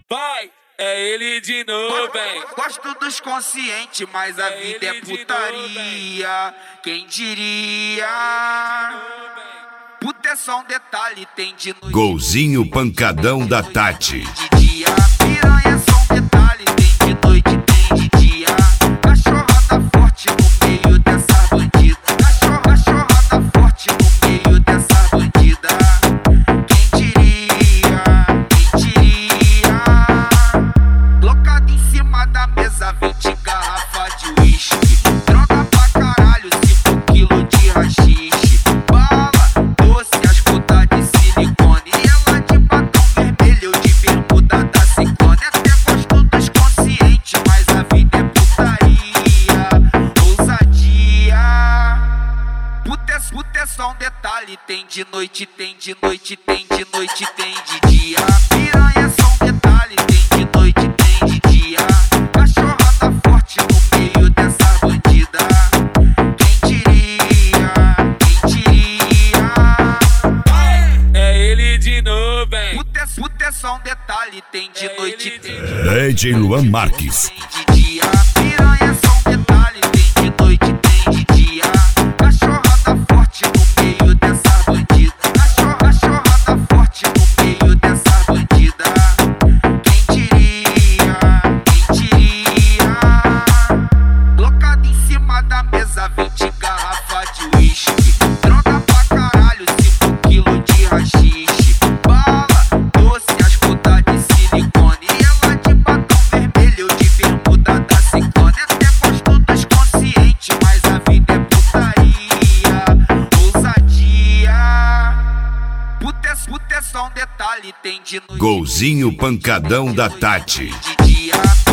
Vai, é ele de novo, hein? Gosto dos conscientes, mas a vida é putaria. Quem diria? Puta é só um detalhe, tem de noite. Golzinho pancadão da Tati. De dia, piranha é só um detalhe, tem de noite, tem de dia. Cachorrada forte no meio dessa bandida. Cachorrada forte no meio dessa bandida. Quem diria? Quem diria? Colocado em cima da mesa, 20 garrafas de uísque. Droga pra caralho, 5 quilos de rachixe. Bala, doce, as putas de silicone. E ela de batom vermelho, de bermuda da Ciclone. Até gosto dos conscientes, mas a vida é putaria. Ousadia. Puta é só um detalhe, tem de noite, tem de noite, tem de noite, tem de dia. Piranha é só um detalhe, tem de noite, tem de dia. Cachorrada forte no meio dessa bandida. Quem diria? Quem diria? É ele de novo, hein? Puta é só um detalhe, tem de noite, tem de DJ Luan Marques. tem de dia. Piranha é só um detalhe, tem de noite, tem de dia. Cachorrada forte no meio dessa bandida. Cachorrada forte no meio dessa bandida. Quem diria? Quem diria? Colocado em cima da mesa, 20 garrafas de uísque. Droga pra caralho, 5 quilos de rachixe. Bala, doce, as putas de silicone. E ela de batom vermelho, de bermuda da Ciclone. Até gosto dos conscientes, mas a vida é putaria. Ousadia. Puta é só um detalhe, tem de noite. Golzinho pancadão da Tati. De dia.